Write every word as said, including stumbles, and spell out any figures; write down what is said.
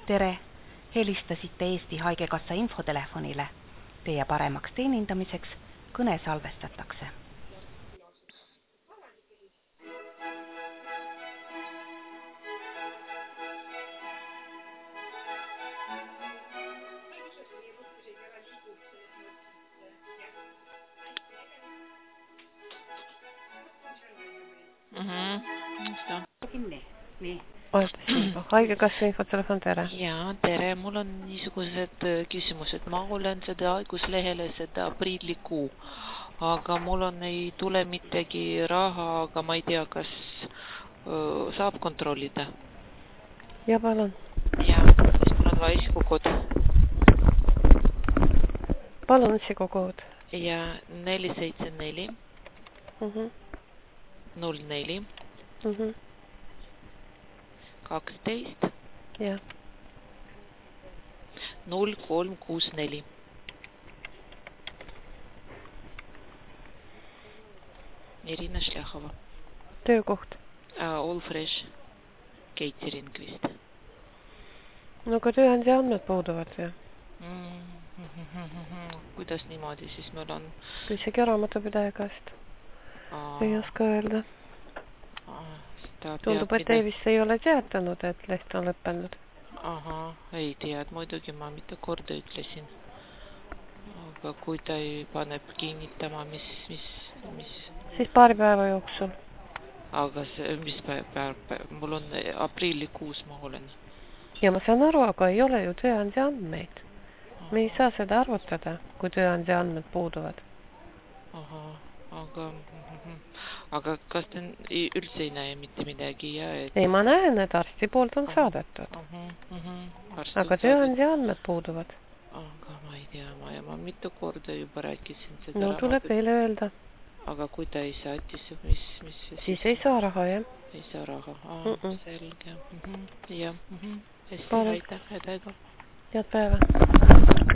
Tere! Helistasite Eesti Haigekassa infotelefonile. Teie paremaks teenindamiseks kõne salvestatakse. Haigekassa infotelefon, tere. Jaa, tere. Mul on niisugused küsimused. Ma olen seda haiguslehele seda aprillikuu, aga mul on ei tule mittegi raha, aga ma ei tea, kas öö, saab kontrollida. Ja, palun. Jaa, siis mul on vaja isikukood. Palun isikukood. Ja neli seitse neli Mhm. null neli Mhm. kaksteist Ja. null kolm kuus neli. Irina Šľachová. Töökoht. Uh, All Fresh Catering vist. No aga tööandja andmed puuduvad ju. Mm. Kuidas niimoodi siis meil on? Isegi raamatupidaja käest. Aa. Ei oska öelda. Aa, Tundub, et ei vist ei ole teatanud, et leht on lõppenud. Aha, ei tea, et muidugi ma mitte korda ütlesin. Aga kui ta ei paneb kinnitama, mis, mis, mis... Siis paari päeva jooksul. Aga see, mis päev, päev, päev, mul on aprillikuus ma olen. Ja ma saan aru, aga ei ole ju tööandja andmeid. Me ei saa seda arvutada, kui tööandja andmed puuduvad. Aha, aga... Aga kas te üldse ei näe mitte midagi? Ja, et... Ei, ma näen, et arsti poolt on saadetud. Uh -huh, uh -huh. Aga tööandja andmed puuduvad. Aga ma ei tea, ma, ja ma mitu korda juba rääkisin seda. No tuleb veile öelda. Aga kui ta ei saatis, mis... mis siis, siis ei saa raha, jah? Ei saa raha, aa, mm -mm. Selge. Uh -huh. Ja, uh -huh. Hästi, aitäh, aitäh. Head päeva.